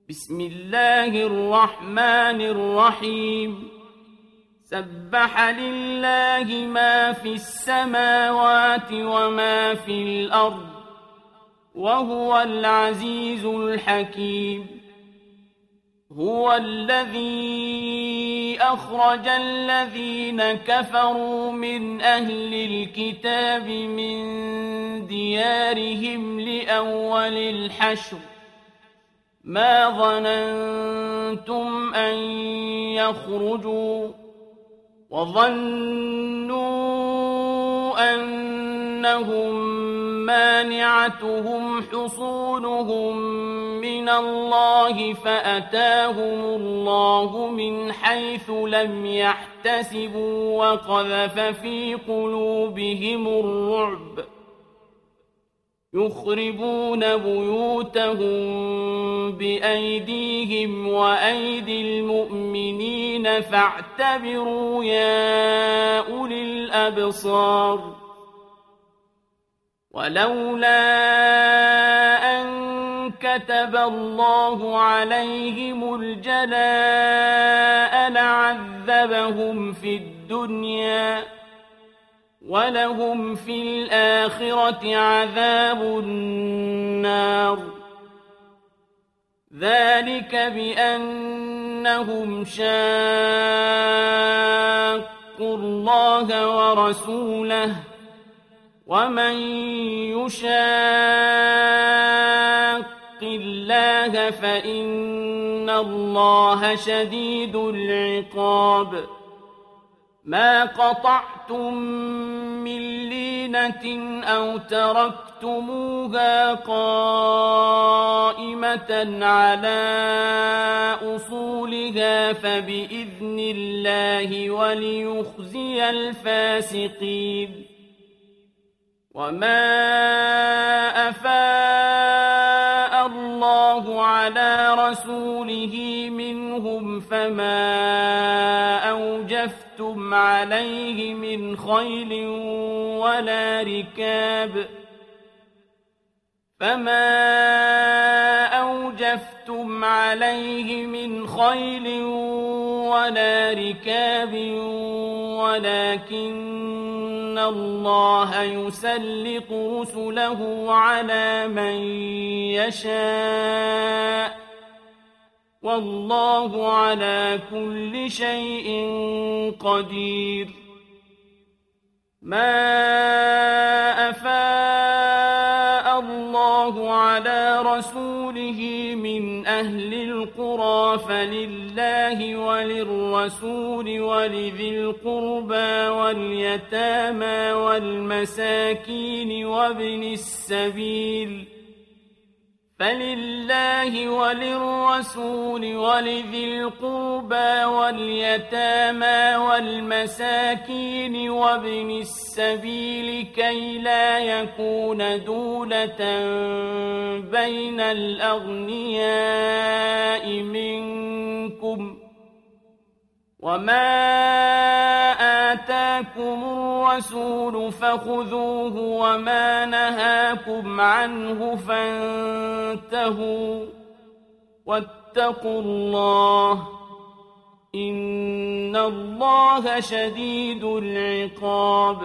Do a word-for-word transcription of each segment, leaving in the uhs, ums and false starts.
بسم الله الرحمن الرحيم سبح لله ما في السماوات وما في الأرض وهو العزيز الحكيم هو الذي أخرج الذين كفروا من أهل الكتاب من ديارهم لأول الحشر ما ظننتم أن يخرجوا وظنوا أنهم مانعتهم حصونهم من الله فأتاهم الله من حيث لم يحتسبوا وقذف في قلوبهم الرعب يخربون بيوتهم بأيديهم وأيدي المؤمنين فاعتبروا يا أولي الأبصار ولولا أن كتب الله عليهم الجلاء لعذبهم في الدنيا ولهم في الآخرة عذاب النار ذلك بأنهم شاقوا الله ورسوله ومن يشاق الله فإن الله شديد العقاب ما قطعتم من لينة أو تركتموها قائمة على أصولها فبإذن الله وليخزي الفاسقين وما أفاء الله على رسوله منهم فما أوجفتم عليه من خيل ولا ركاب فما أوجفتم عليه من خيل ولا ركاب ولكن الله يسلط رسله على من يشاء والله على كل شيء قدير ما أفاء الله على رسوله من أهل القرى فلله وللرسول ولذي القربى واليتامى والمساكين وابن السبيل فلله وللرسول ولذي القربى واليتامى والمساكين وابن السبيل كي لا يكون دولة بين الأغنياء منكم وما آتاكم الرسول فخذوه وما نهاكم عنه فانتهوا واتقوا الله إن الله شديد العقاب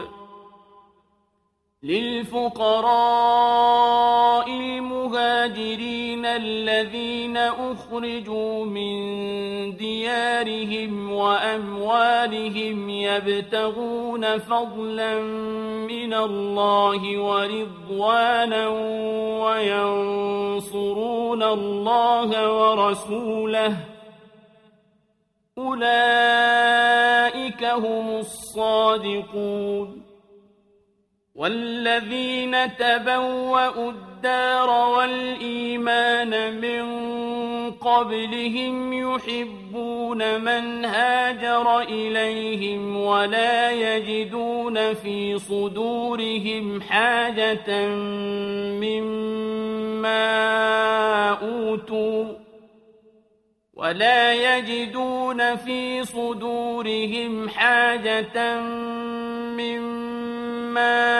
للفقراء المهاجرين الذين أخرجوا من ديارهم وأموالهم يبتغون فضلا من الله ورضوانا وينصرون الله ورسوله أولئك هم الصادقون والذين تبوأوا الدار والإيمان من قبلهم يحبون من هاجر إليهم ولا يجدون في صدورهم حاجة مما أوتوا ولا يجدون في صدورهم حاجة مما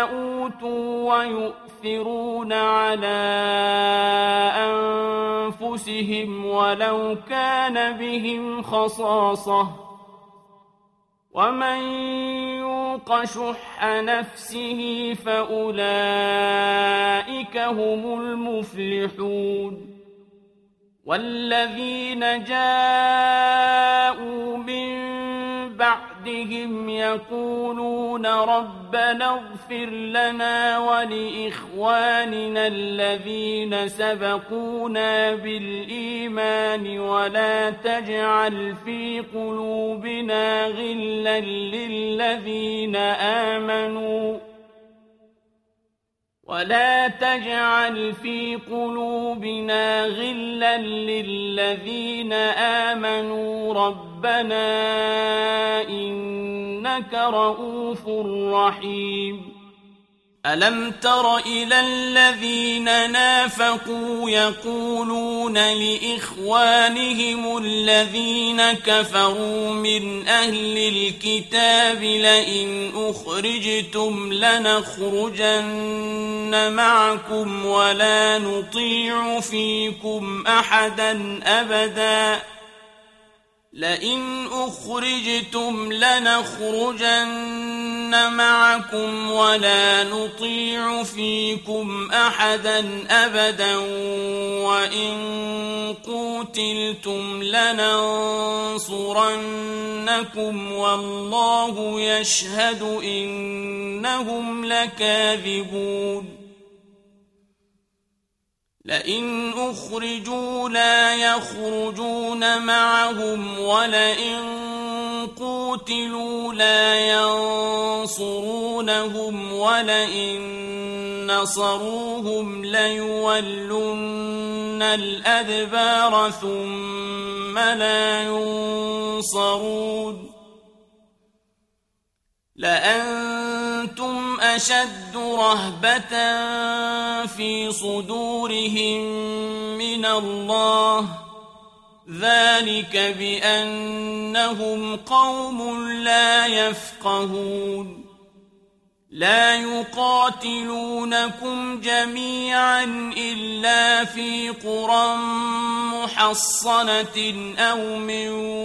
أوتوا ويؤثرون على أنفسهم ولو كان بهم خصاصة ومن يوق شح نفسه فأولئك هم المفلحون والذين جاءوا من بعدهم يقولون ربنا اغفر لنا ولإخواننا الذين سبقونا بالإيمان ولا تجعل في قلوبنا غلا للذين آمنوا ولا تجعل في قلوبنا غلا للذين آمنوا ربنا إنك رؤوف رحيم ألم تر إلى الذين نافقوا يقولون لإخوانهم الذين كفروا من أهل الكتاب لئن أخرجتم لنخرجن معكم ولا نطيع فيكم أحدا أبدا لئن أخرجتم لنخرجن معكم ولا نطيع فيكم أحدا أبدا وإن قوتلتم لننصرنكم والله يشهد إنهم لكاذبون لئن أخرجوا لا يخرجون معهم ولئن قوتلوا لا ينصرونهم ولئن نصروهم ليولن الأدبار ثم لا ينصرون لأنتم أشد رهبة في صدورهم من الله ذلك بأنهم قوم لا يفقهون لا يقاتلونكم جميعا إلا في قرى محصنة أو من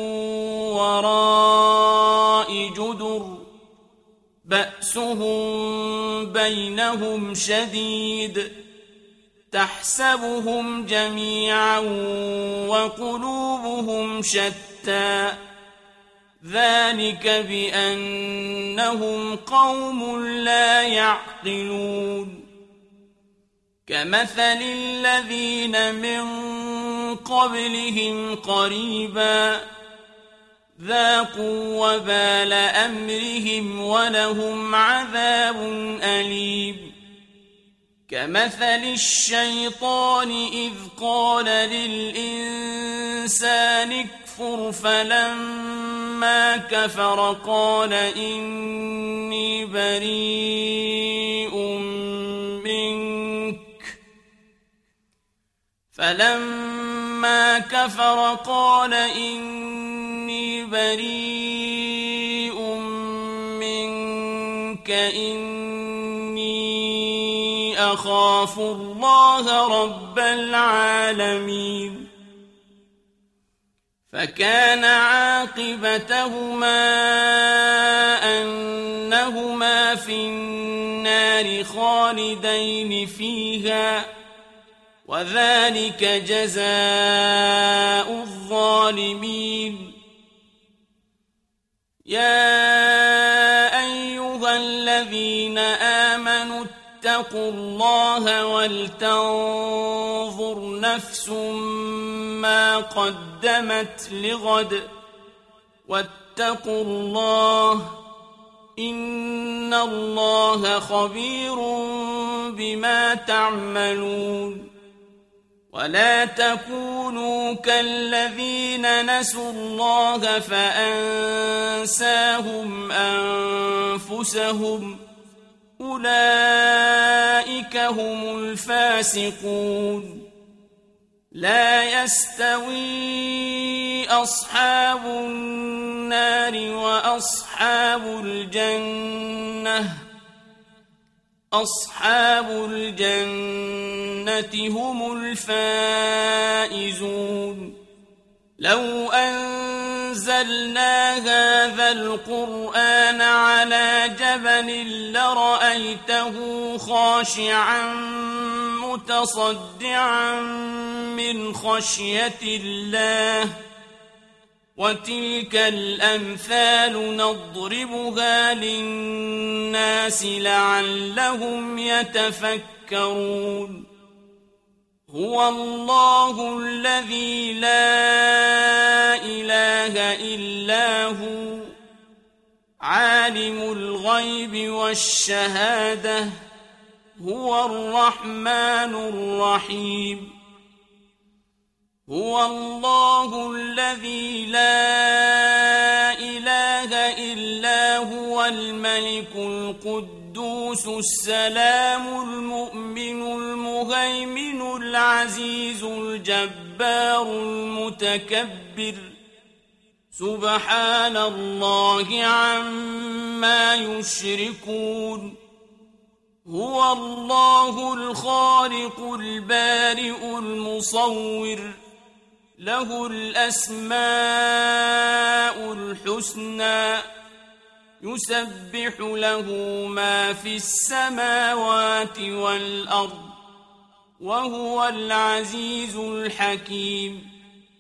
وراء جدر بأسهم بينهم شديد تحسبهم جميعا وقلوبهم شتى ذلك بأنهم قوم لا يعقلون كمثل الذين من قبلهم قريبا ذاقوا وبال أمرهم ولهم عذاب أليم كمثل الشيطان إذ قال للإنسان اكفر فلما كفر قال إني بريء منك فلما كفر قال إني بريء منك إني أخاف الله رب العالمين فكان عاقبتهما أنهما في النار خالدين فيها وذلك جزاء الظالمين يا أيها الذين آمنوا اتقوا الله ولتنظر نفس ما قدمت لغد واتقوا الله إن الله خبير بما تعملون ولا تكونوا كالذين نسوا الله فأنساهم أنفسهم أولئك هم الفاسقون لا يستوي أصحاب النار وأصحاب الجنة أصحاب الجنة هم الفائزون لو أنزلنا هذا القرآن على جبل لرأيته خاشعا متصدعا من خشية الله وتلك الأمثال نضربها للناس لعلهم يتفكرون هو الله الذي لا إله إلا هو عالم الغيب والشهادة هو الرحمن الرحيم هو الله الذي لا إله إلا هو الملك القدوس السلام المؤمن المهيمن العزيز الجبار المتكبر سبحان الله عما يشركون هو الله الخالق البارئ المصور له الأسماء الحسنى يسبح له ما في السماوات والأرض وهو العزيز الحكيم